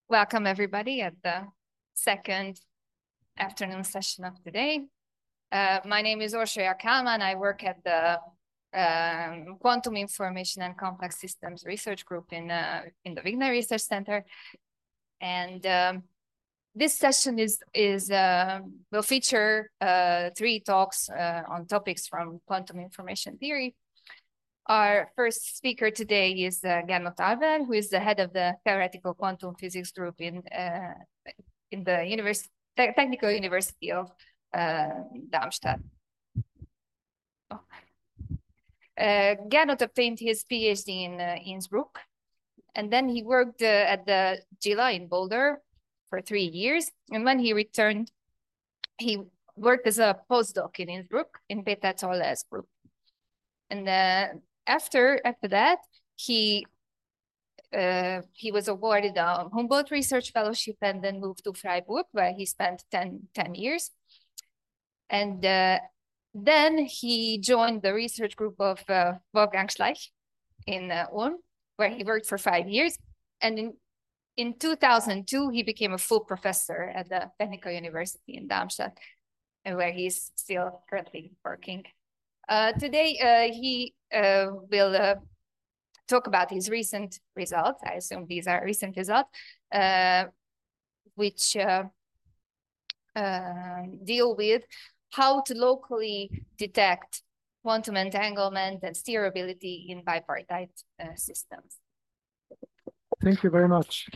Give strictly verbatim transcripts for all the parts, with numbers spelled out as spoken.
Welcome everybody at the second afternoon session of today. Uh, my name is Orsolya Kálmán. I work at the um, Quantum Information and Complex Systems Research Group in, uh, in the Wigner Research Center. And um, this session is, is uh, will feature uh, three talks uh, on topics from quantum information theory. Our first speaker today is uh, Gernot Alver, who is the head of the Theoretical Quantum Physics Group in, uh, in the Univers Te Technical University of uh, Darmstadt. Oh. Uh, Gernot obtained his PhD in uh, Innsbruck, and then he worked uh, at the G I L A in Boulder for three years. And when he returned, he worked as a postdoc in Innsbruck in Peter Toller's group. And uh, After, after that, he uh, he was awarded a Humboldt Research Fellowship and then moved to Freiburg, where he spent ten, ten years. And uh, then he joined the research group of uh, Wolfgang Schleich in uh, Ulm, where he worked for five years. And in, in two thousand two, he became a full professor at the Technical University in Darmstadt, and where he's still currently working. Uh, today, uh, he uh, will uh, talk about his recent results. I assume these are recent results, uh, which uh, uh, deal with how to locally detect quantum entanglement and steerability in bipartite uh, systems. Thank you very much.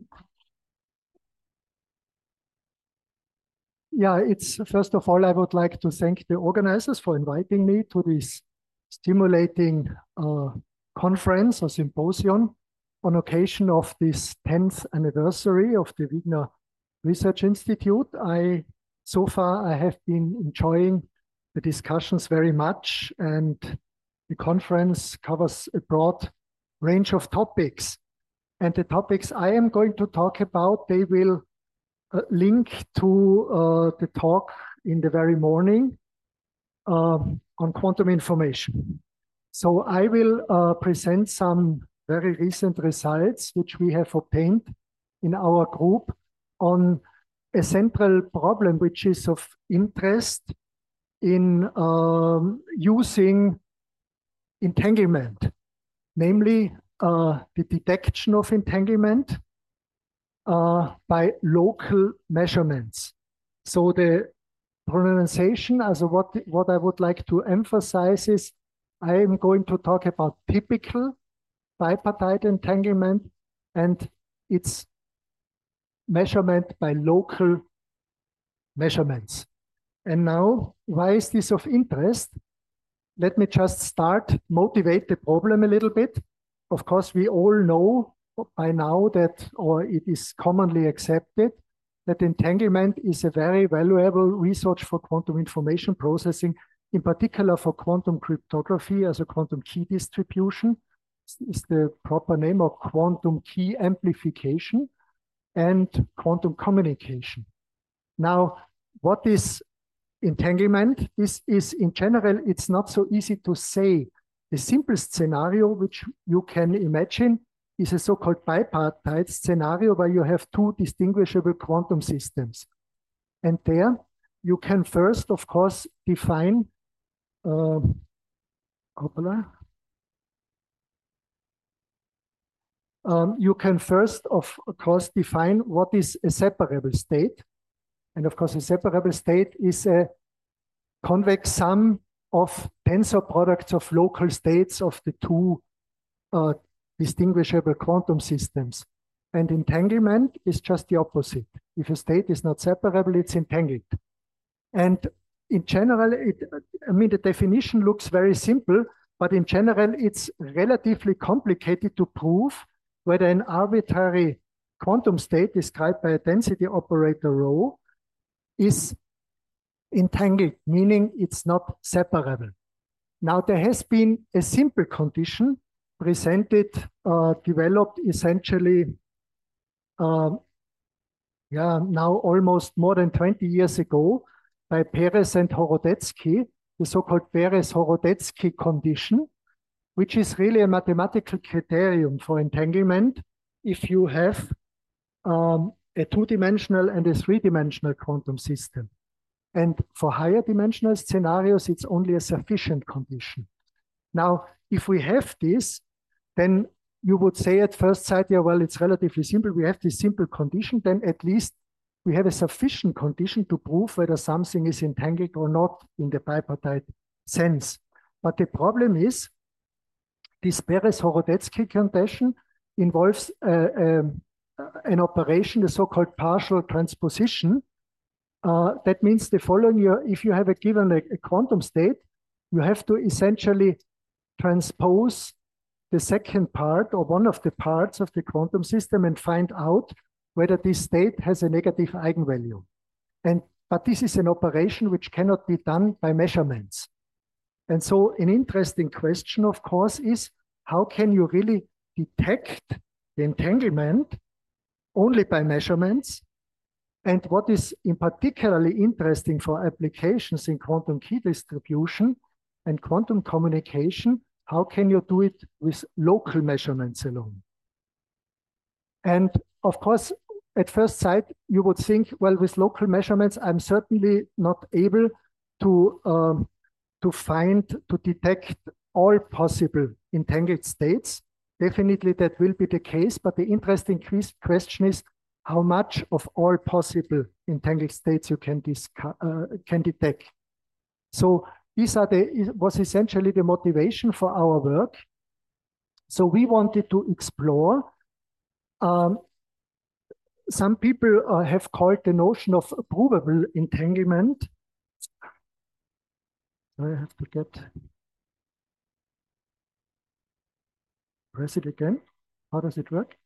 Yeah, it's first of all, I would like to thank the organizers for inviting me to this stimulating uh, conference or symposium on occasion of this tenth anniversary of the Wigner Research Institute. I, so far, I have been enjoying the discussions very much, and the conference covers a broad range of topics. And the topics I am going to talk about, they will Uh, link to uh, the talk in the very morning uh, on quantum information. So I will uh, present some very recent results which we have obtained in our group on a central problem which is of interest in um, using entanglement, namely uh, the detection of entanglement Uh, by local measurements. So the pronunciation, also what, what I would like to emphasize is I am going to talk about typical bipartite entanglement and its measurement by local measurements. And now, why is this of interest? Let me just start, motivate the problem a little bit. Of course, we all know by now that, or it is commonly accepted, that entanglement is a very valuable resource for quantum information processing, in particular for quantum cryptography as a quantum key distribution, is the proper name, of quantum key amplification, and quantum communication. Now, what is entanglement? This is, in general, it's not so easy to say. The simplest scenario which you can imagine is a so-called bipartite scenario where you have two distinguishable quantum systems. And there you can first, of course, define uh, um, you can first, of course, define what is a separable state. And of course, a separable state is a convex sum of tensor products of local states of the two uh, distinguishable quantum systems. And entanglement is just the opposite. If a state is not separable, it's entangled. And in general, it, I mean, the definition looks very simple, but in general, it's relatively complicated to prove whether an arbitrary quantum state described by a density operator rho is entangled, meaning it's not separable. Now, there has been a simple condition presented, uh, developed essentially, uh, yeah, now almost more than twenty years ago by Perez and Horodecki, the so-called Perez-Horodecki condition, which is really a mathematical criterion for entanglement if you have um, a two-dimensional and a three-dimensional quantum system. And for higher dimensional scenarios, it's only a sufficient condition. Now, if we have this, then you would say at first sight, yeah, well, it's relatively simple. We have this simple condition, then at least we have a sufficient condition to prove whether something is entangled or not in the bipartite sense. But the problem is, this Beres-Horodetzky condition involves uh, um, an operation, the so-called partial transposition. Uh, that means the following: you, if you have a given a, a quantum state, you have to essentially transpose the second part or one of the parts of the quantum system and find out whether this state has a negative eigenvalue. And but this is an operation which cannot be done by measurements. And so an interesting question, of course, is how can you really detect the entanglement only by measurements? And what is in particularly interesting for applications in quantum key distribution and quantum communication, how can you do it with local measurements alone? And of course, at first sight, you would think, well, with local measurements, I'm certainly not able to, um, to find, to detect all possible entangled states. Definitely that will be the case, but the interesting question is how much of all possible entangled states you can, uh, can detect. So these are the, was essentially the motivation for our work. So we wanted to explore, um, some people uh, have called the notion of provable entanglement. I have to get, press it again. How does it work?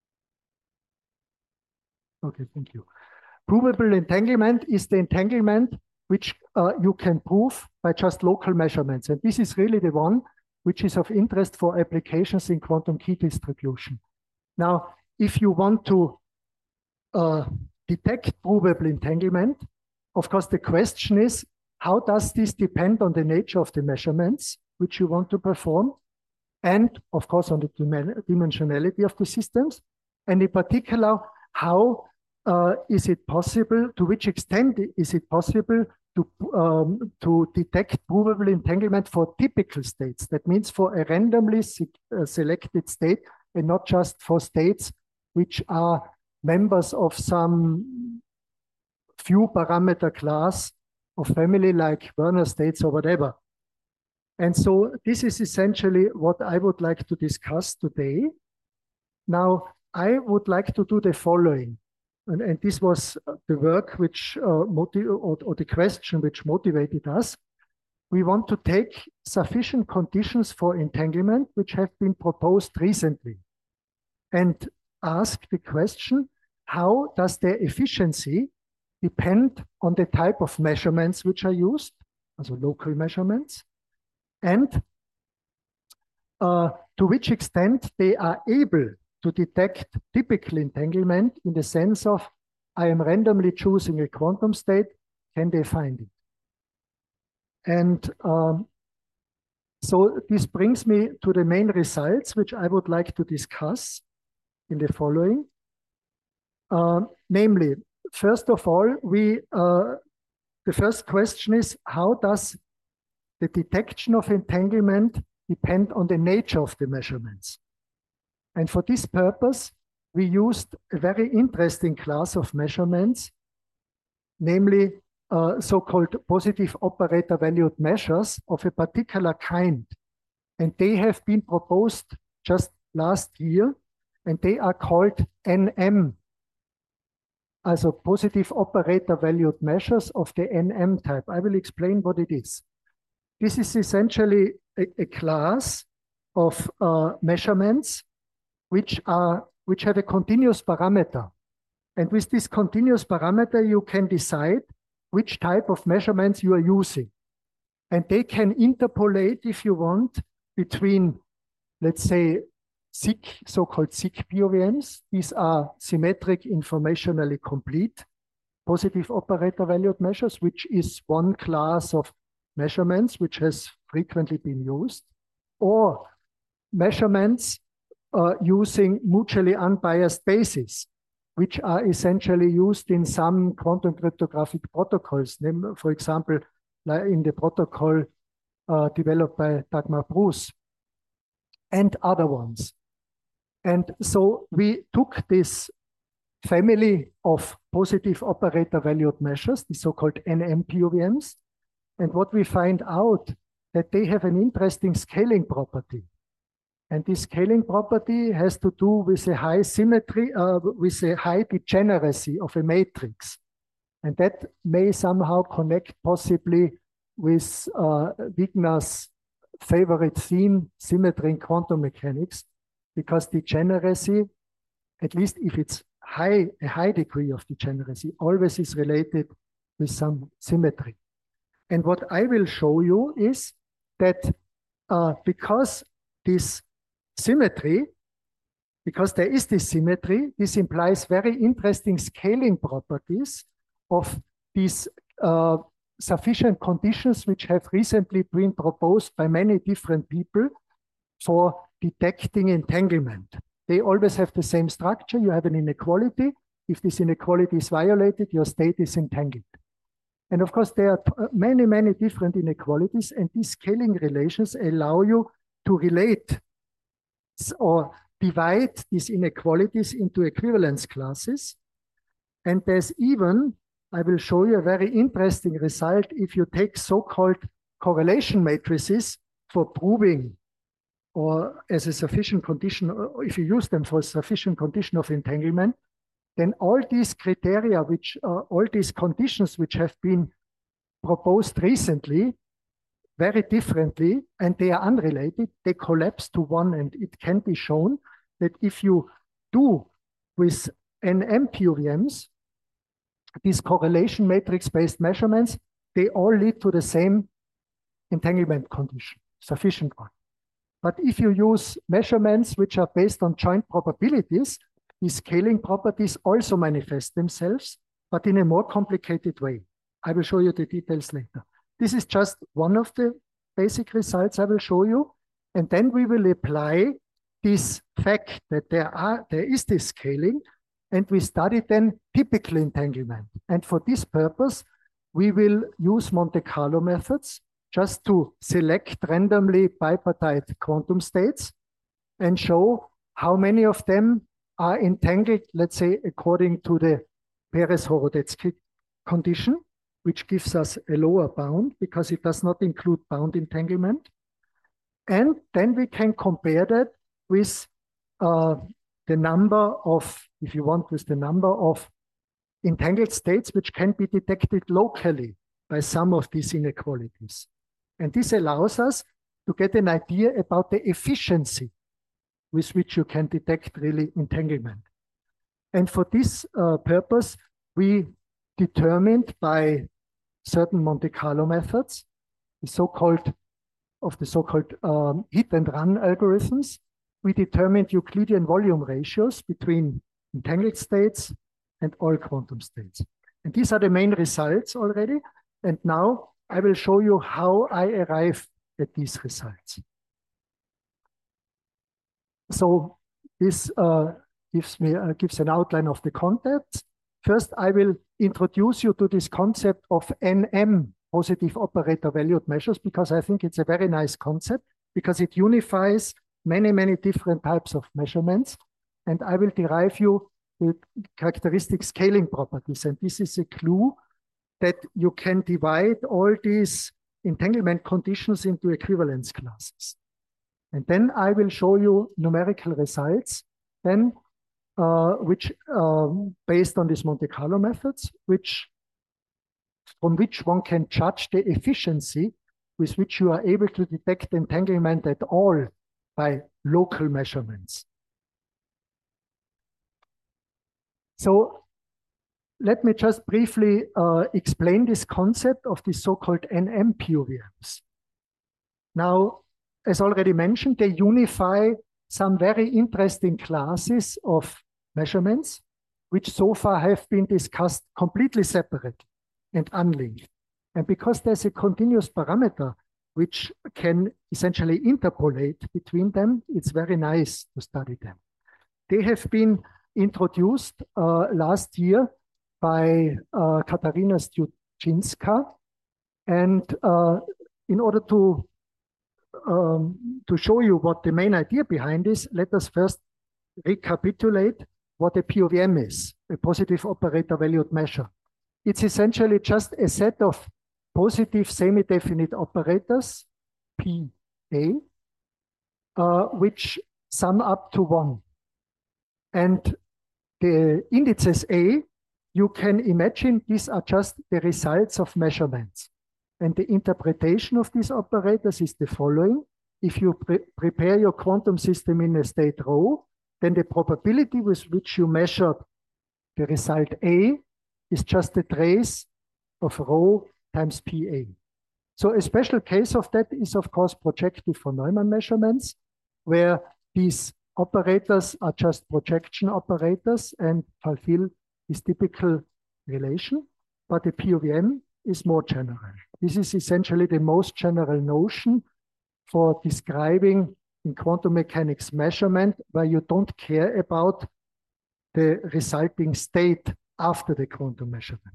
Okay, thank you. Provable entanglement is the entanglement which uh, you can prove by just local measurements. And this is really the one which is of interest for applications in quantum key distribution. Now, if you want to uh, detect provable entanglement, of course, the question is, how does this depend on the nature of the measurements which you want to perform? And of course, on the dimensionality of the systems. And in particular, how uh, is it possible, to which extent is it possible to, um, to detect provable entanglement for typical states? That means for a randomly se uh, selected state and not just for states which are members of some few parameter class of family like Werner states or whatever. And so this is essentially what I would like to discuss today. Now, I would like to do the following. And, and this was the work which, uh, motiv or, or the question which motivated us. We want to take sufficient conditions for entanglement which have been proposed recently and ask the question, how does their efficiency depend on the type of measurements which are used, also local measurements, and uh, to which extent they are able to detect typical entanglement in the sense of, I am randomly choosing a quantum state, can they find it? And um, so this brings me to the main results, which I would like to discuss in the following. Uh, namely, first of all, we uh, the first question is, how does the detection of entanglement depend on the nature of the measurements? And for this purpose, we used a very interesting class of measurements, namely uh, so-called positive operator valued measures of a particular kind. And they have been proposed just last year, and they are called N M, also positive operator valued measures of the N M type. I will explain what it is. This is essentially a, a class of uh, measurements which are which have a continuous parameter. And with this continuous parameter, you can decide which type of measurements you are using. And they can interpolate, if you want, between, let's say, S I C, so-called S I C P O V Ms. These are symmetric informationally complete positive operator valued measures, which is one class of measurements which has frequently been used, or measurements uh, using mutually unbiased basis. which are essentially used in some quantum cryptographic protocols, for example, in the protocol uh, developed by Dagmar Bruce and other ones. And so we took this family of positive operator valued measures, the so-called N M P O V Ms, and what we find out that they have an interesting scaling property. And this scaling property has to do with a high symmetry, uh, with a high degeneracy of a matrix. And that may somehow connect possibly with uh, Wigner's favorite theme, symmetry in quantum mechanics, because degeneracy, at least if it's high, a high degree of degeneracy, always is related with some symmetry. And what I will show you is that uh, because this symmetry, because there is this symmetry, this implies very interesting scaling properties of these uh, sufficient conditions which have recently been proposed by many different people for detecting entanglement. They always have the same structure. You have an inequality. If this inequality is violated, your state is entangled. And of course, there are many, many different inequalities, and these scaling relations allow you to relate or divide these inequalities into equivalence classes. And there's even, I will show you a very interesting result if you take so-called correlation matrices for proving or as a sufficient condition, or if you use them for a sufficient condition of entanglement, then all these criteria, which uh, all these conditions which have been proposed recently, very differently, and they are unrelated, they collapse to one, and it can be shown that if you do with N M P O V Ms, these correlation matrix-based measurements, they all lead to the same entanglement condition, sufficient one. But if you use measurements which are based on joint probabilities, these scaling properties also manifest themselves, but in a more complicated way. I will show you the details later. This is just one of the basic results I will show you. And then we will apply this fact that there, are, there is this scaling, and we study then typical entanglement. And for this purpose, we will use Monte Carlo methods just to select randomly bipartite quantum states and show how many of them are entangled, let's say, according to the Perez-Horodetzky condition, which gives us a lower bound because it does not include bound entanglement. And then we can compare that with uh, the number of, if you want, with the number of entangled states which can be detected locally by some of these inequalities. And this allows us to get an idea about the efficiency with which you can detect really entanglement. And for this uh, purpose, we determined by certain Monte Carlo methods, the so-called of the so-called um, hit and run algorithms, we determined Euclidean volume ratios between entangled states and all quantum states. And these are the main results already. And now I will show you how I arrive at these results. So this uh, gives me uh, gives an outline of the concepts. First, I will introduce you to this concept of N M, positive operator valued measures, because I think it's a very nice concept, because it unifies many, many different types of measurements. And I will derive you the characteristic scaling properties. And this is a clue that you can divide all these entanglement conditions into equivalence classes. And then I will show you numerical results, then uh, which um, based on these Monte Carlo methods, which from which one can judge the efficiency with which you are able to detect entanglement at all by local measurements. So let me just briefly uh, explain this concept of the so-called N M P O V Ms. Now, as already mentioned, they unify some very interesting classes of measurements, which so far have been discussed completely separately and unlinked. And because there's a continuous parameter which can essentially interpolate between them, it's very nice to study them. They have been introduced uh, last year by uh, Katarina Stjuczynska. And uh, in order to, um, to show you what the main idea behind is, let us first recapitulate what a P O V M is, a positive operator valued measure. It's essentially just a set of positive semi-definite operators, P A, uh, which sum up to one. And the indices A, you can imagine these are just the results of measurements. And the interpretation of these operators is the following. If you pre prepare your quantum system in a state rho, then the probability with which you measured the result A is just a trace of rho times P A. So a special case of that is, of course, projective von Neumann measurements, where these operators are just projection operators and fulfill this typical relation, but the P O V M is more general. This is essentially the most general notion for describing in quantum mechanics measurement, where you don't care about the resulting state after the quantum measurement.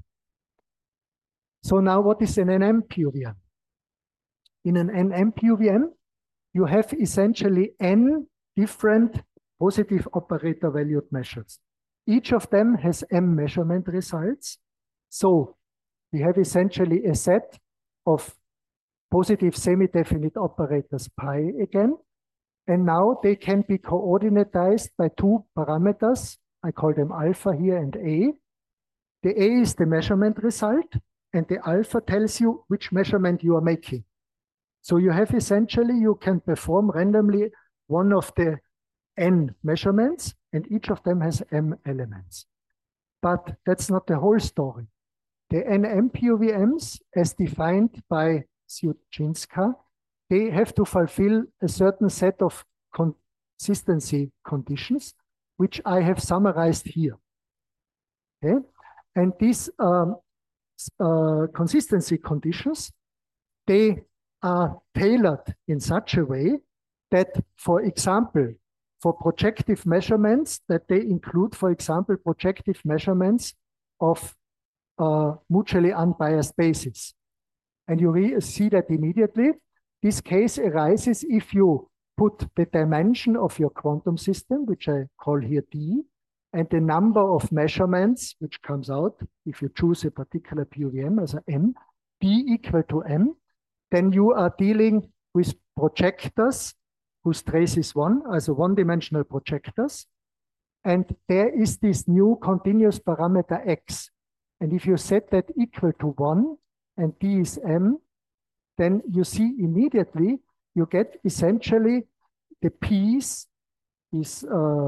So now what is an N M P O V M? In an N M P O V M, you have essentially n different positive operator valued measures. Each of them has m measurement results. So we have essentially a set of positive semi-definite operators pi again. And now they can be coordinatized by two parameters. I call them alpha here and A. The A is the measurement result, and the alpha tells you which measurement you are making. So you have essentially, you can perform randomly one of the n measurements, and each of them has m elements. But that's not the whole story. The N M P O V Ms, as defined by Stjuczynska, they have to fulfill a certain set of consistency conditions, which I have summarized here. Okay? And these um, uh, consistency conditions, they are tailored in such a way that, for example, for projective measurements, that they include, for example, projective measurements of uh, mutually unbiased basis. And you see that immediately. This case arises if you put the dimension of your quantum system, which I call here D, and the number of measurements, which comes out, if you choose a particular P O V M as a M, D equal to M, then you are dealing with projectors whose trace is one, also one-dimensional projectors. And there is this new continuous parameter X. And if you set that equal to one, and D is M, then you see immediately you get essentially the P's, these, uh,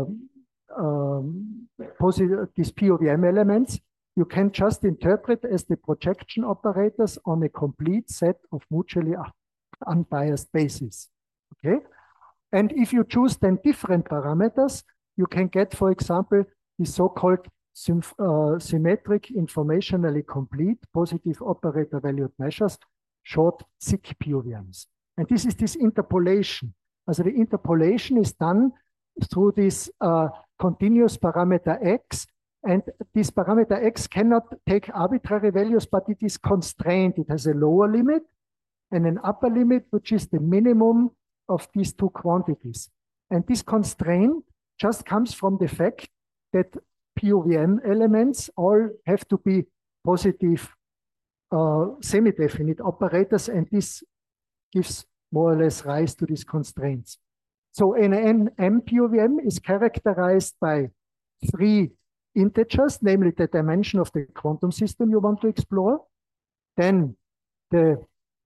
um, positive, these P O V M elements, you can just interpret as the projection operators on a complete set of mutually unbiased bases. Okay? And if you choose then different parameters, you can get, for example, the so-called uh, symmetric informationally complete positive operator valued measures, short S I C P O V Ms. And this is this interpolation. Also the interpolation is done through this uh, continuous parameter X, and this parameter X cannot take arbitrary values, but it is constrained. It has a lower limit and an upper limit, which is the minimum of these two quantities. And this constraint just comes from the fact that P O V M elements all have to be positive uh, semi-definite operators, and this gives more or less rise to these constraints. So an N M P O V M is characterized by three integers, namely the dimension of the quantum system you want to explore, then the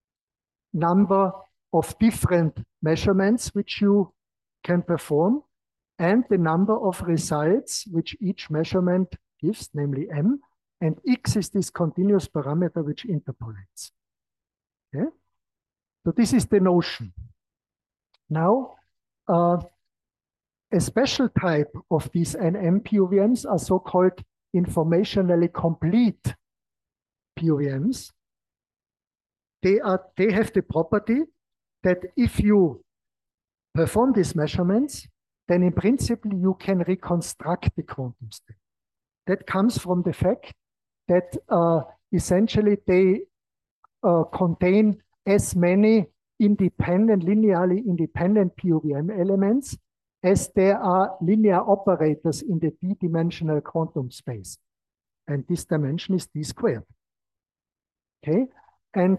number of different measurements which you can perform, and the number of results which each measurement gives, namely M, and X is this continuous parameter which interpolates. Okay? So this is the notion. Now, uh, a special type of these N M P O V Ms are so-called informationally complete P O V Ms. They are, they have the property that if you perform these measurements then in principle you can reconstruct the quantum state. That comes from the fact that uh, essentially they uh, contain as many independent, linearly independent P O V M elements as there are linear operators in the d-dimensional quantum space. And this dimension is d squared. Okay, and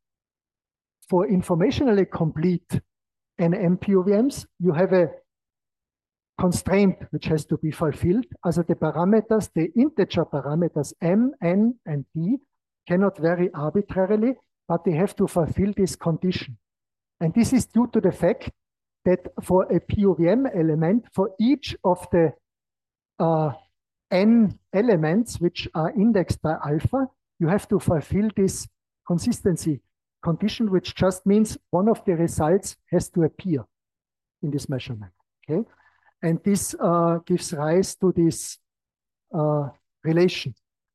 for informationally complete N M P O V Ms, you have a constraint which has to be fulfilled. Also the parameters, the integer parameters m, n, and d cannot vary arbitrarily, but they have to fulfill this condition. And this is due to the fact that for a P O V M element, for each of the uh, n elements which are indexed by alpha, you have to fulfill this consistency condition, which just means one of the results has to appear in this measurement. Okay, and this uh, gives rise to this uh, relation.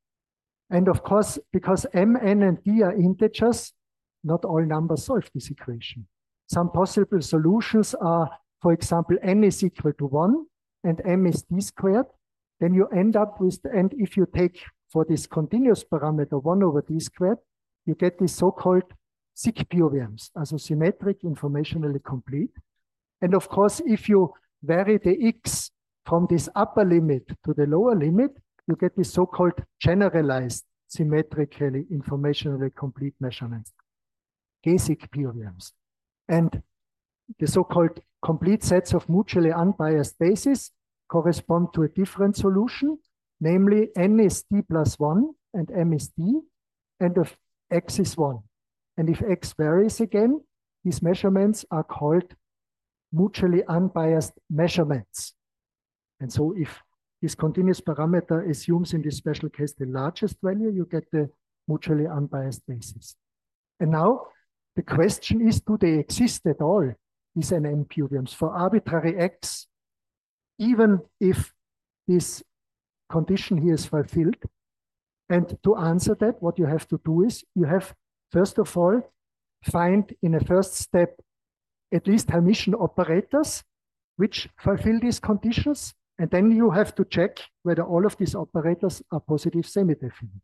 And of course, because m, n, and d are integers, not all numbers solve this equation. Some possible solutions are, for example, n is equal to one and m is d squared. Then you end up with, and if you take for this continuous parameter one over d squared, you get these so-called SIC P O V Ms, also symmetric, informationally complete. And of course, if you vary the x from this upper limit to the lower limit, you get this so-called generalized, symmetrically, informationally complete measurements, G S I C P O V Ms. And the so-called complete sets of mutually unbiased bases correspond to a different solution, namely n is d plus one and m is d, and if x is one. And if x varies again, these measurements are called mutually unbiased measurements. And so if this continuous parameter assumes in this special case the largest value, you get the mutually unbiased basis. And now the question is, do they exist at all, these N M P O V Ms for arbitrary x, even if this condition here is fulfilled? And to answer that, what you have to do is you have, first of all, find in a first step at least Hermitian operators which fulfill these conditions. And then you have to check whether all of these operators are positive semi-definite.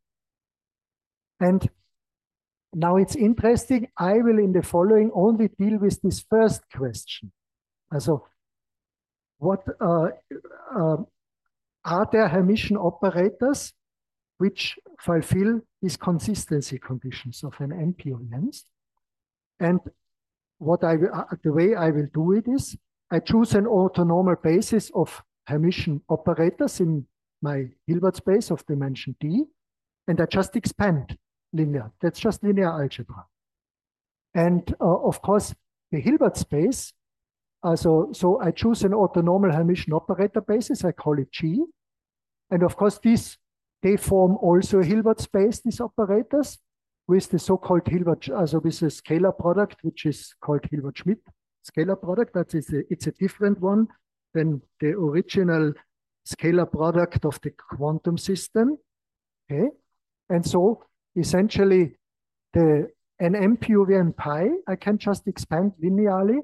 And now it's interesting, I will in the following only deal with this first question. Also, what uh, uh, are there Hermitian operators which fulfill these consistency conditions of an N P O V Ms? And what I will, uh, the way I will do it is, I choose an orthonormal basis of Hermitian operators in my Hilbert space of dimension d, and I just expand linear. That's just linear algebra. And uh, of course, the Hilbert space, also, so I choose an orthonormal Hermitian operator basis, I call it G. And of course, these, they form also a Hilbert space, these operators, with the so-called Hilbert, also with a scalar product, which is called Hilbert-Schmidt scalar product. That is a, it's a different one than the original scalar product of the quantum system. Okay, and so essentially the N M P O V M pi, I can just expand linearly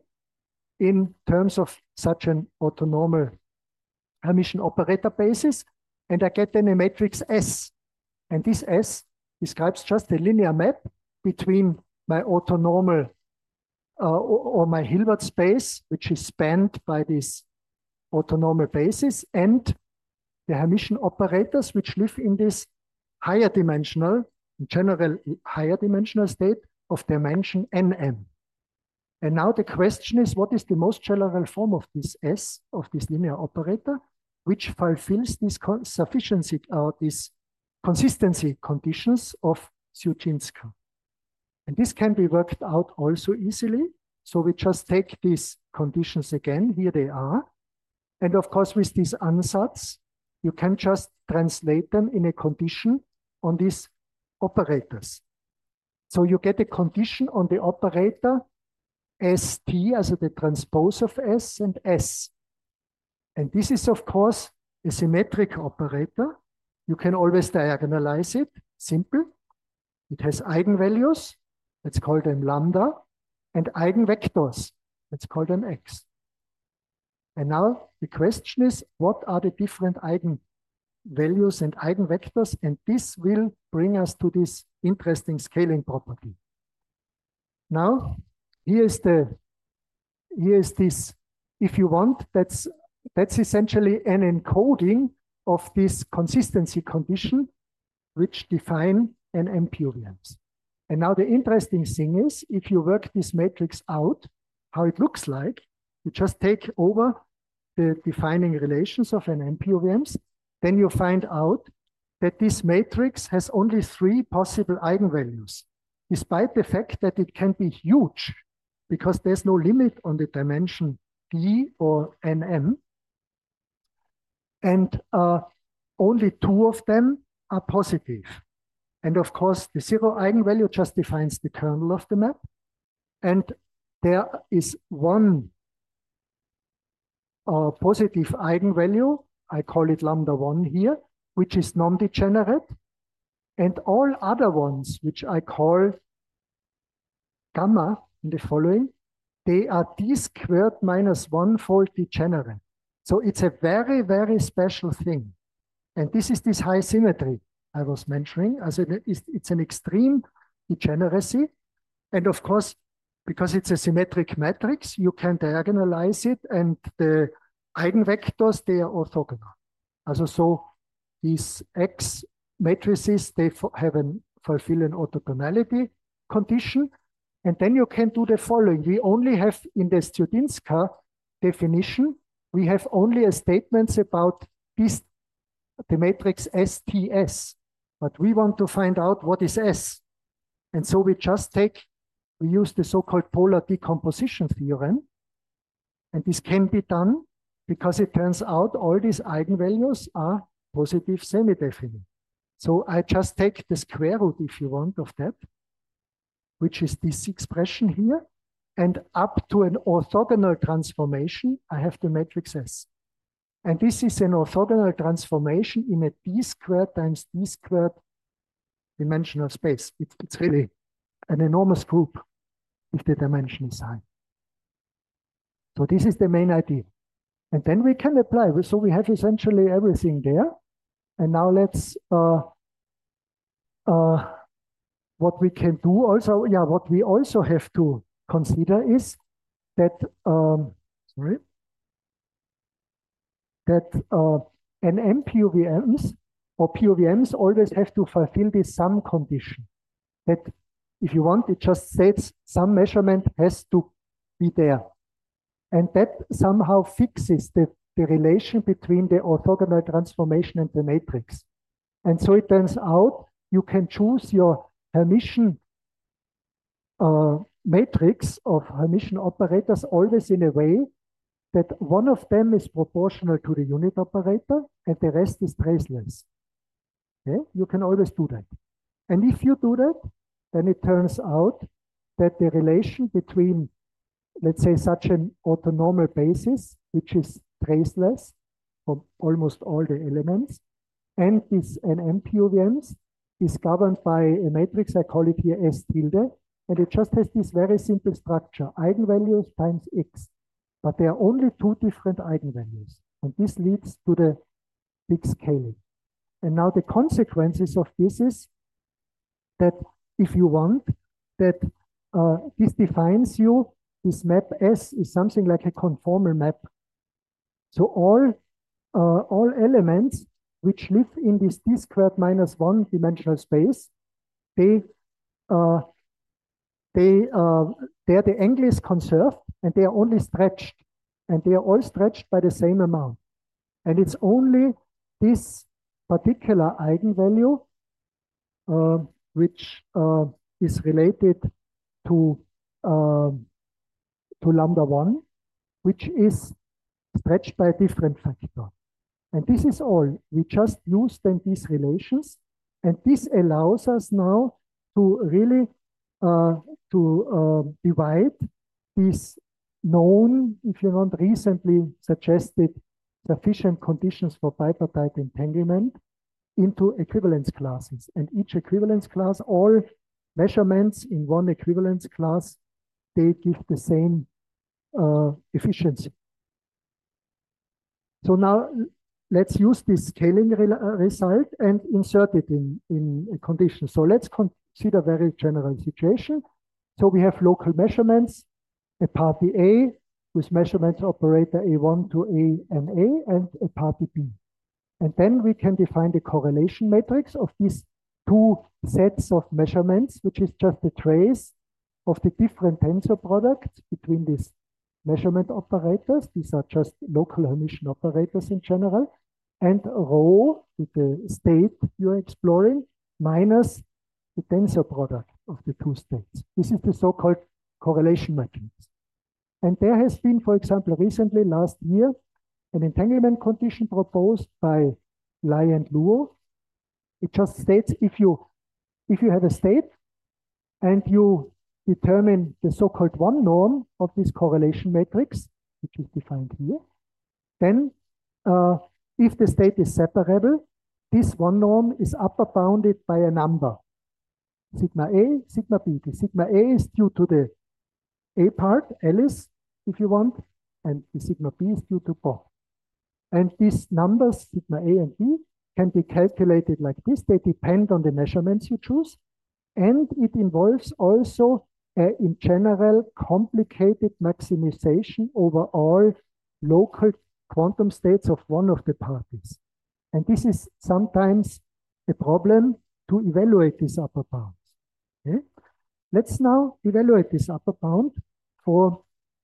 in terms of such an orthonormal Hermitian operator basis, and I get then a matrix S. And this S describes just a linear map between my orthonormal uh, or, or my Hilbert space, which is spanned by this orthonormal basis, and the Hermitian operators which live in this higher dimensional, in general higher dimensional state of dimension N M. And now the question is, what is the most general form of this S, of this linear operator, which fulfills these sufficiency or uh, these consistency conditions of Shuchinska? And this can be worked out also easily. So we just take these conditions again, here they are. And of course, with these ansatz, you can just translate them in a condition on these operators. So you get a condition on the operator S T, also the transpose of S and S. And this is, of course, a symmetric operator. You can always diagonalize it, simple. It has eigenvalues, let's call them lambda, and eigenvectors, let's call them x. And now the question is, what are the different eigenvalues and eigenvectors? And this will bring us to this interesting scaling property. Now, here is the, here is this, if you want, that's, that's essentially an encoding of this consistency condition, which define N M P O V Ms. And now the interesting thing is, if you work this matrix out, how it looks like, you just take over the defining relations of N M P O V Ms, then you find out that this matrix has only three possible eigenvalues, despite the fact that it can be huge, because there's no limit on the dimension D or N M. And uh, only two of them are positive. And of course, the zero eigenvalue just defines the kernel of the map. And there is one uh, positive eigenvalue, I call it lambda one here, which is non-degenerate. And all other ones, which I call gamma in the following, they are d squared minus one fold degenerate. So it's a very, very special thing. And this is this high symmetry I was mentioning. As it is, it's an extreme degeneracy. And of course, because it's a symmetric matrix, you can diagonalize it, and the eigenvectors, they are orthogonal. Also, so these X matrices, they have an, fulfill an orthogonality condition. And then you can do the following. We only have in the Studzinska definition, we have only a statements about this, the matrix S T S. But we want to find out what is S. And so we just take, we use the so-called polar decomposition theorem. And this can be done because it turns out all these eigenvalues are positive semi-definite. So I just take the square root, if you want, of that, which is this expression here. And up to an orthogonal transformation, I have the matrix S. And this is an orthogonal transformation in a d squared times d squared dimensional space. It's, it's really an enormous group if the dimension is high. So this is the main idea. And then we can apply. So we have essentially everything there. And now let's, uh, uh, what we can do also, yeah, what we also have to consider is that, um, sorry, that uh, N M P O V Ms or P O V Ms always have to fulfill this sum condition. That if you want, it just states some measurement has to be there. And that somehow fixes the, the relation between the orthogonal transformation and the matrix. And so it turns out you can choose your Hermitian uh, matrix of Hermitian operators always in a way that one of them is proportional to the unit operator and the rest is traceless. Okay? You can always do that. And if you do that, then it turns out that the relation between, let's say, such an orthonormal basis, which is traceless from almost all the elements, and this N M P O V Ms is governed by a matrix, I call it here S tilde, and it just has this very simple structure, eigenvalues times X. But there are only two different eigenvalues. And this leads to the big scaling. And now the consequences of this is that if you want, that uh, this defines you, this map S is something like a conformal map. So all, uh, all elements which live in this d squared minus one dimensional space, they, uh, they, uh, there the angle is conserved and they are only stretched, and they are all stretched by the same amount. And it's only this particular eigenvalue uh, which uh, is related to, uh, to lambda one, which is stretched by a different factor. And this is all. We just use then these relations, and this allows us now to really uh, to uh, divide these known, if you want, recently suggested sufficient conditions for bipartite entanglement into equivalence classes. And each equivalence class, all measurements in one equivalence class, they give the same uh, efficiency. So now let's use this scaling re result and insert it in, in a condition. So let's consider a very general situation. So we have local measurements, a party A with measurement operator A one to A and A, and a party B. And then we can define the correlation matrix of these two sets of measurements, which is just a trace of the different tensor products between these measurement operators. These are just local Hermitian operators in general. And rho, with the state you're exploring, minus the tensor product of the two states. This is the so-called correlation matrix. And there has been, for example, recently, last year, an entanglement condition proposed by Lai and Luo. It just states if you, if you have a state and you determine the so-called one norm of this correlation matrix, which is defined here, then uh, if the state is separable, this one norm is upper bounded by a number. Sigma A, sigma B. The sigma A is due to the A part, Alice, if you want, and the sigma B is due to Bob. And these numbers, sigma A and B, can be calculated like this. They depend on the measurements you choose. And it involves also, uh, in general, complicated maximization over all local quantum states of one of the parties. And this is sometimes a problem to evaluate these upper bounds. Okay? Let's now evaluate this upper bound for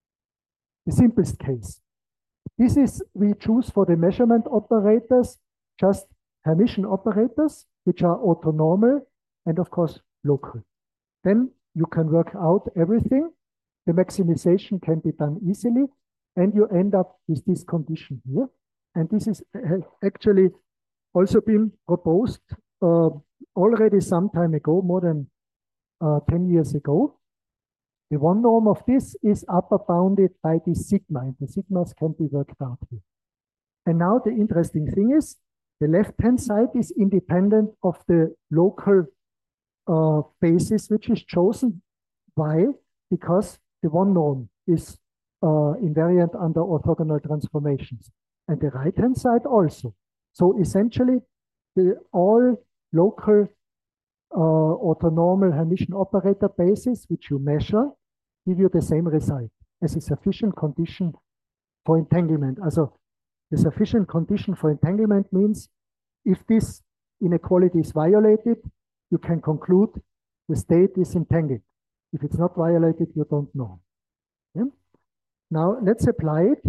the simplest case. This is, we choose for the measurement operators, just Hermitian operators, which are orthonormal and of course local. Then you can work out everything. The maximization can be done easily, and you end up with this condition here. And this is actually also been proposed uh, already some time ago, more than uh, ten years ago. The one norm of this is upper bounded by the sigma, and the sigmas can be worked out here. And now the interesting thing is, the left-hand side is independent of the local uh, basis which is chosen. Why? Because the one norm is uh, invariant under orthogonal transformations. And the right-hand side also. So essentially, the all local uh, orthonormal Hermitian operator bases, which you measure, give you the same result as a sufficient condition for entanglement. Also, the sufficient condition for entanglement means if this inequality is violated, you can conclude the state is entangled. If it's not violated, you don't know. Okay? Now, let's apply it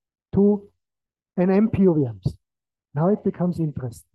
to an M P O V Ms. Now it becomes interesting,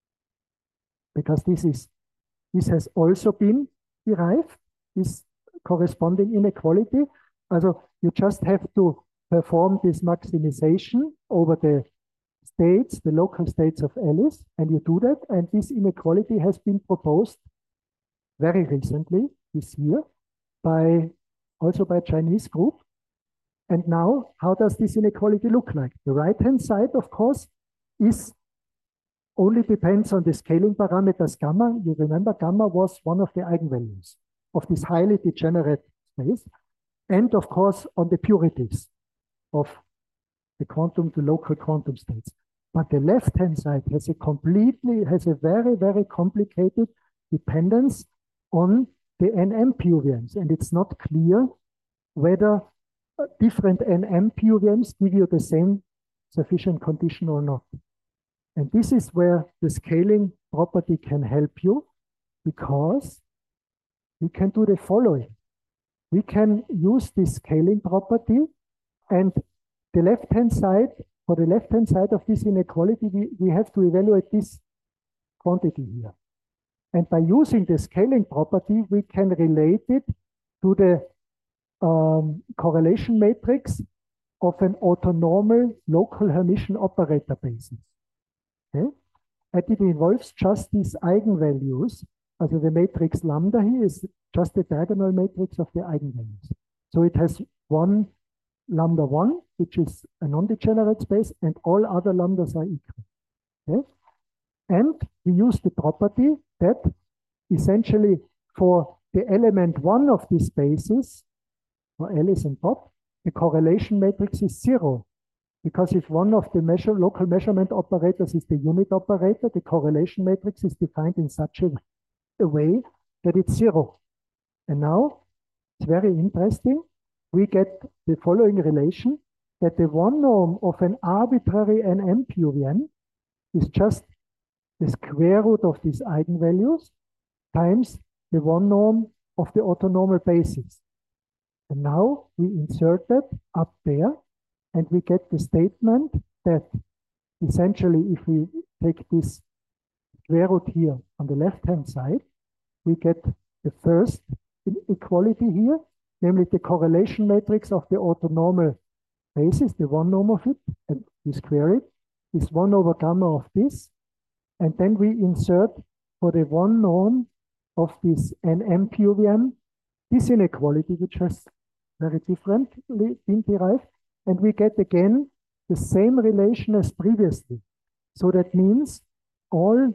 because this is this has also been derived, this corresponding inequality. Also, you just have to perform this maximization over the states, the local states of Alice, and you do that. And this inequality has been proposed very recently, this year, by also by a Chinese group. And now, how does this inequality look like? The right-hand side, of course, is only depends on the scaling parameters gamma. You remember gamma was one of the eigenvalues of this highly degenerate space. And of course, on the purities of the quantum to local quantum states. But the left-hand side has a completely, has a very, very complicated dependence on the N M P O V Ms. And it's not clear whether different N M P O V Ms give you the same sufficient condition or not. And this is where the scaling property can help you, because we can do the following. We can use this scaling property, and the left-hand side, for the left-hand side of this inequality, we, we have to evaluate this quantity here. And by using the scaling property, we can relate it to the um, correlation matrix of an orthonormal local Hermitian operator basis. Okay? And it involves just these eigenvalues. Also the matrix lambda here is just the diagonal matrix of the eigenvalues. So it has one lambda one, which is a non-degenerate space, and all other lambdas are equal. Okay? And we use the property that essentially for the element one of these spaces, for Alice and Bob, the correlation matrix is zero, Because if one of the measure, local measurement operators is the unit operator, the correlation matrix is defined in such a, a way that it's zero. And now it's very interesting. We get the following relation that the one norm of an arbitrary N M P U V M is just the square root of these eigenvalues times the one norm of the orthonormal basis. And now we insert that up there, and we get the statement that essentially if we take this square root here on the left-hand side, we get the first equality here, namely the correlation matrix of the orthonormal basis, the one norm of it, and we square it, is one over gamma of this. And then we insert for the one norm of this N M P U V M, this inequality, which has very differently been derived. And we get again the same relation as previously. So that means all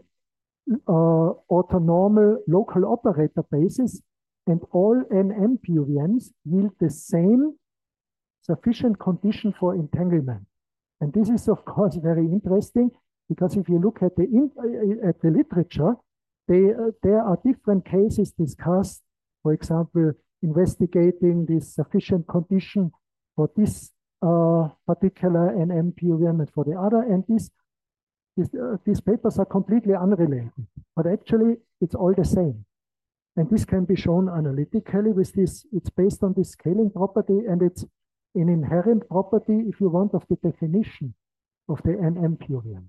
uh, orthonormal local operator bases and all N M P U V Ms yield the same sufficient condition for entanglement. And this is, of course, very interesting, because if you look at the, in, uh, at the literature, they, uh, there are different cases discussed, for example, investigating this sufficient condition for this uh, particular N M P U V M and for the other, and this, this, uh, these papers are completely unrelated, but actually it's all the same. And this can be shown analytically with this, it's based on this scaling property, and it's an inherent property, if you want, of the definition of the N M P U V M.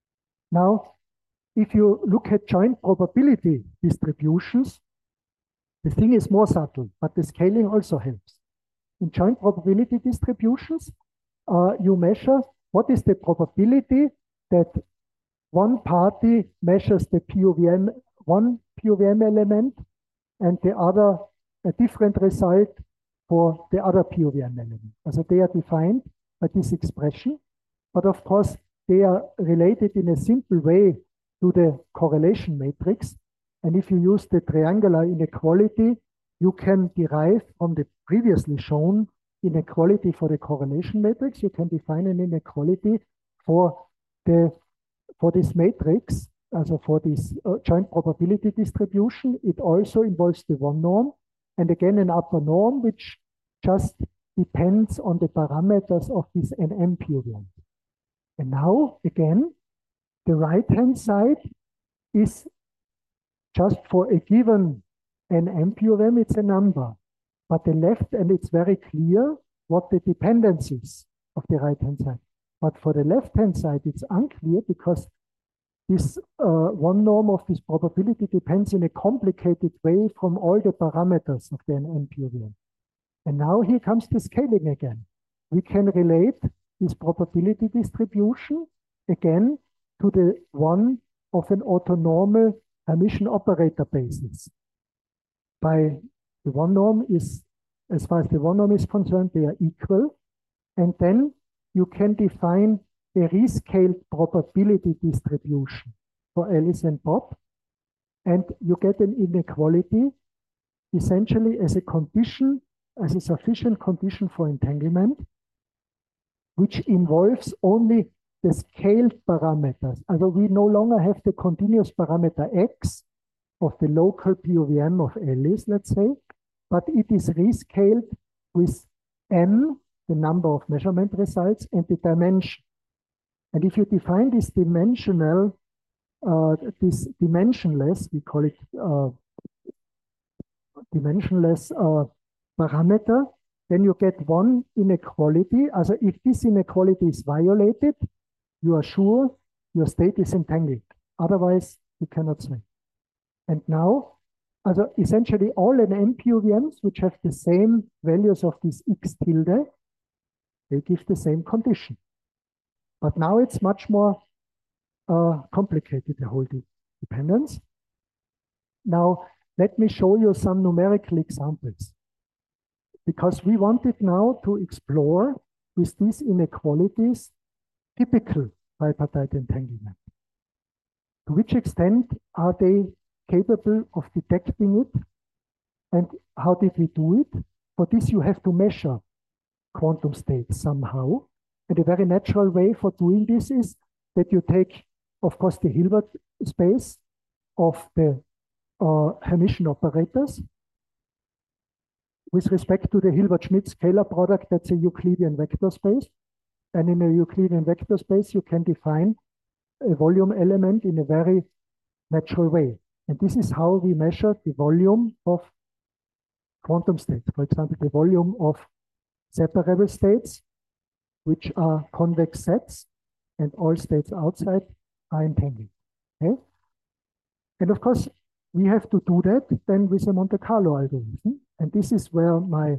Now, if you look at joint probability distributions, the thing is more subtle, but the scaling also helps. In joint probability distributions, uh, you measure what is the probability that one party measures the P U V M, one P U V M element, and the other a different result for the other P U V M element. So they are defined by this expression, but of course they are related in a simple way to the correlation matrix. And if you use the triangular inequality, you can derive from the previously shown inequality for the correlation matrix. You can define an inequality for the for this matrix, also for this uh, joint probability distribution. It also involves the one norm, and again an upper norm, which just depends on the parameters of this N M P U V M. And now, again, the right-hand side is just for a given N M P U V M, it's a number. But the left, and it's very clear what the dependence is of the right-hand side. But for the left-hand side, it's unclear, because this uh, one norm of this probability depends in a complicated way from all the parameters of the N M P U V M. And now here comes the scaling again. We can relate this probability distribution again to the one of an orthonormal Hermitian operator basis. By the one norm is, as far as the one norm is concerned, they are equal. And then you can define a rescaled probability distribution for Alice and Bob. And you get an inequality essentially as a condition, as a sufficient condition for entanglement, which involves only the scaled parameters. Also we no longer have the continuous parameter x of the local P U V M of Alice, let's say, but it is rescaled with n, the number of measurement results, and the dimension. And if you define this dimensional, uh, this dimensionless, we call it uh, dimensionless uh, parameter, then you get one inequality. Also if this inequality is violated, you are sure your state is entangled. Otherwise, you cannot swing. And now, also essentially all N M P U V Ms which have the same values of this x tilde, they give the same condition. But now it's much more uh, complicated, the whole dependence. Now, let me show you some numerical examples, because we wanted now to explore with these inequalities typical bipartite entanglement. To which extent are they capable of detecting it, and how did we do it? For this, you have to measure quantum states somehow, And a very natural way for doing this is that you take, of course, the Hilbert space of the uh, Hermitian operators. With respect to the Hilbert-Schmidt scalar product, that's a Euclidean vector space. And in a Euclidean vector space, you can define a volume element in a very natural way. And this is how we measure the volume of quantum states. For example, the volume of separable states, which are convex sets, and all states outside are entangled. Okay? And of course, we have to do that then with a Monte Carlo algorithm. And this is where my,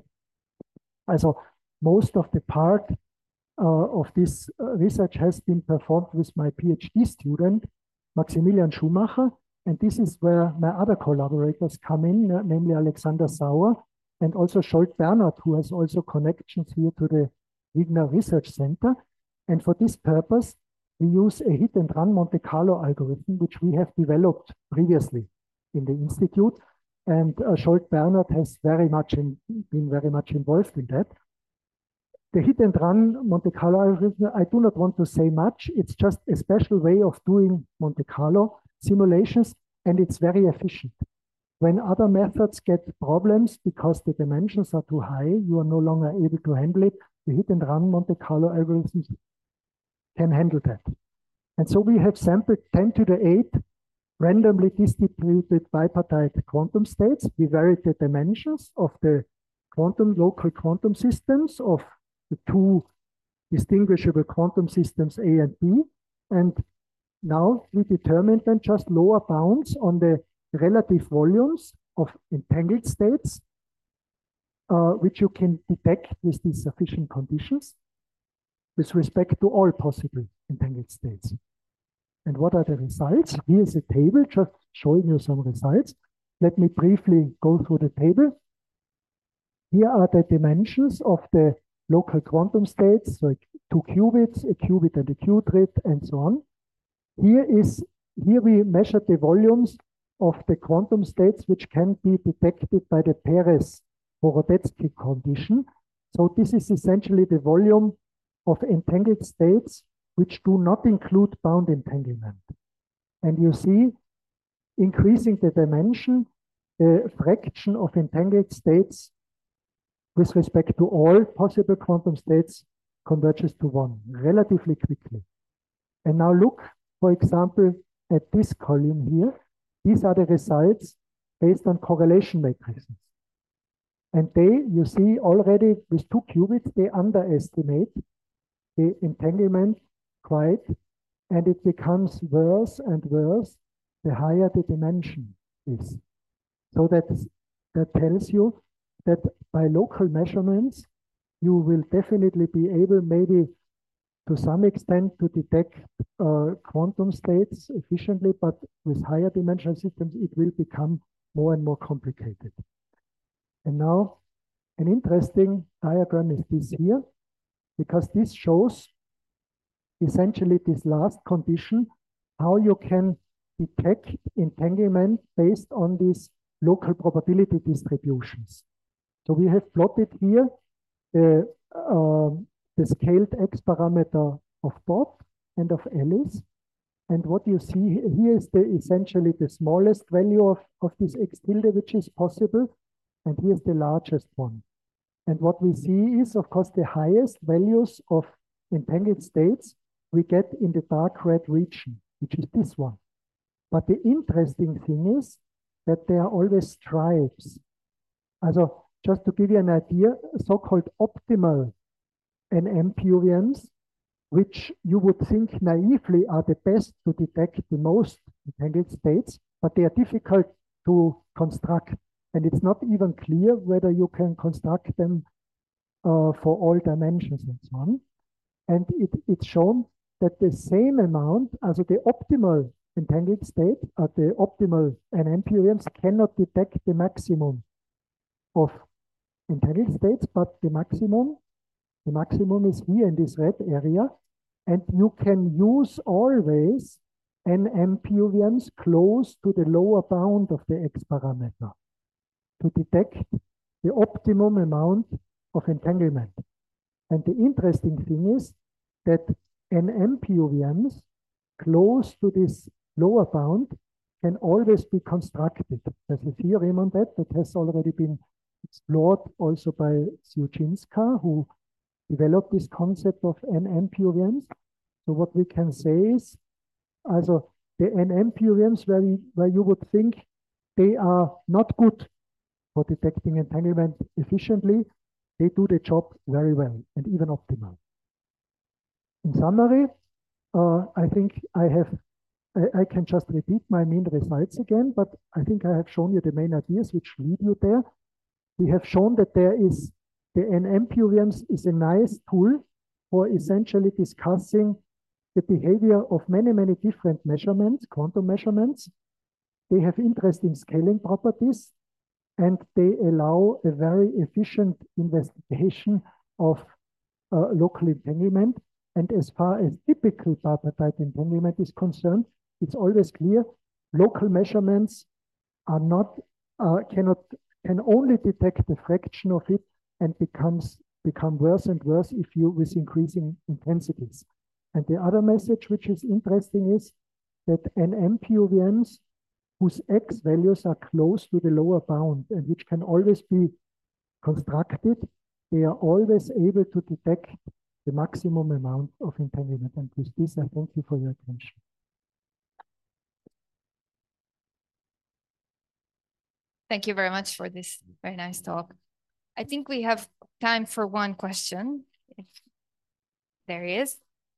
also most of the part uh, of this uh, research has been performed with my PhD student, Maximilian Schumacher. And this is where my other collaborators come in, uh, namely Alexander Sauer and also Scholt Bernhard, who has also connections here to the Wigner Research Center. And for this purpose, we use a hit and run Monte Carlo algorithm, which we have developed previously in the institute. And uh, Scholt Bernhard has very much in, been very much involved in that. The hit and run Monte Carlo algorithm, I do not want to say much. It's just a special way of doing Monte Carlo simulations, and it's very efficient. When other methods get problems because the dimensions are too high, you are no longer able to handle it. The hit and run Monte Carlo algorithms can handle that. And so we have sampled ten to the eight randomly distributed bipartite quantum states. We varied the dimensions of the quantum local quantum systems of the two distinguishable quantum systems A and B. And now we determined then just lower bounds on the relative volumes of entangled states, uh, which you can detect with these sufficient conditions with respect to all possible entangled states. And what are the results? Here's a table just showing you some results. Let me briefly go through the table. Here are the dimensions of the local quantum states, so two qubits, a qubit and a qubit, and so on. Here is here we measure the volumes of the quantum states which can be detected by the Perez-Horodetzky condition. So this is essentially the volume of entangled states which do not include bound entanglement. And you see, increasing the dimension, the fraction of entangled states with respect to all possible quantum states converges to one relatively quickly. And now look, for example, at this column here. These are the results based on correlation matrices. And they, you see already with two qubits, they underestimate the entanglement quite, and it becomes worse and worse the higher the dimension is. So that, that tells you that by local measurements, you will definitely be able maybe to some extent to detect uh, quantum states efficiently, but with higher dimensional systems, it will become more and more complicated. And now an interesting diagram is this here, because this shows essentially this last condition, how you can detect entanglement based on these local probability distributions. So we have plotted here the, uh, the scaled X parameter of Bob and of Alice. And what you see here is the essentially the smallest value of, of this X tilde, which is possible. And here's the largest one. And what we see is, of course, the highest values of entangled states we get in the dark red region, which is this one. But the interesting thing is that there are always stripes. Also, just to give you an idea, so-called optimal N M P U V Ms, which you would think naively are the best to detect the most entangled states, but they are difficult to construct. And it's not even clear whether you can construct them uh, for all dimensions and so on. And it, it's shown that the same amount, also the optimal entangled state, uh, the optimal N M P U V Ms cannot detect the maximum of entangled states, but the maximum, the maximum is here in this red area. And you can use always N M P U V Ms close to the lower bound of the X parameter to detect the optimum amount of entanglement. And the interesting thing is that N M P O V Ms close to this lower bound can always be constructed. There's a theorem on that that has already been explored also by Ziušinska, who developed this concept of N M P O V Ms. So what we can say is, also the N M P O V Ms where, we, where you would think they are not good for detecting entanglement efficiently, they do the job very well and even optimal. In summary, uh, I think I have, I, I can just repeat my main results again, but I think I have shown you the main ideas which lead you there. We have shown that there is, the N M P O V Ms is a nice tool for essentially discussing the behavior of many, many different measurements, quantum measurements. They have interesting scaling properties, and they allow a very efficient investigation of uh, local entanglement. And as far as typical bipartite entanglement is concerned, it's always clear local measurements are not, uh, cannot, can only detect a fraction of it and becomes become worse and worse if you with increasing intensities. And the other message which is interesting is that N M P O V Ms whose X values are close to the lower bound and which can always be constructed, they are always able to detect the maximum amount of entanglement. And with this, I thank you for your attention. Thank you very much for this very nice talk. I think we have time for one question, if there is.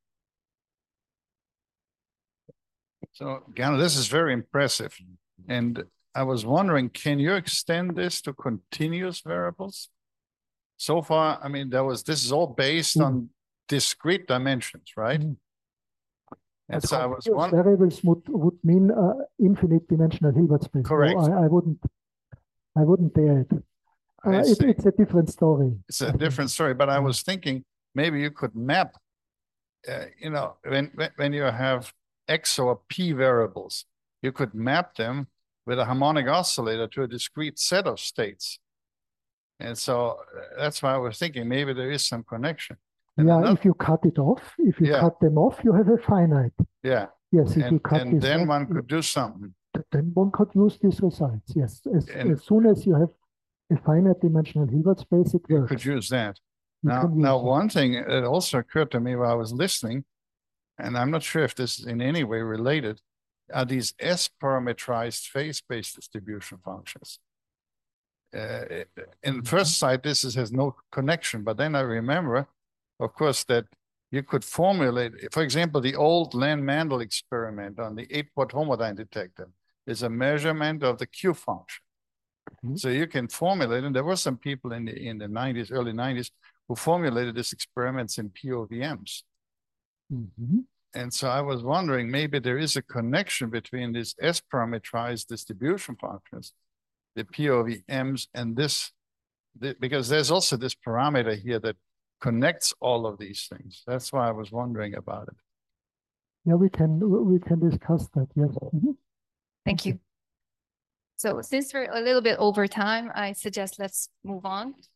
So, Gano, this is very impressive. And I was wondering, can you extend this to continuous variables? So far, I mean, there was, this is all based mm. on discrete dimensions, right? Mm. And but so I was wondering. Variables would, would mean uh, infinite dimensional Hilbert space. Correct. No, I, I wouldn't, I wouldn't dare it. Uh, it. It's a different story. It's a different story, but I was thinking maybe you could map, uh, you know, when, when you have X or P variables, you could map them with a harmonic oscillator to a discrete set of states. And so that's why I was thinking maybe there is some connection. And yeah, another, if you cut it off, if you yeah. cut them off, you have a finite. Yeah. Yes, if and, you cut and this then off, one could do something. Then one could use these results. Yes, as, and, as soon as you have a finite dimensional Hilbert space, it you works. could use that. You now, now that. one thing that also occurred to me while I was listening, and I'm not sure if this is in any way related, are these S-parametrized phase-space distribution functions. Uh, in first sight, this is, has no connection, but then I remember, of course, that you could formulate, for example, the old Land-Mandel experiment on the eight-port homodyne detector is a measurement of the Q function. Mm-hmm. So you can formulate, and there were some people in the in the nineties, early nineties, who formulated these experiments in P O V Ms. Mm-hmm. And so I was wondering, maybe there is a connection between these S-parametrized distribution functions, the P O V Ms, and this, the, because there's also this parameter here that connects all of these things. That's why I was wondering about it. Yeah, we can we can discuss that. Yes. Mm-hmm. Thank you. So since we're a little bit over time, I suggest let's move on.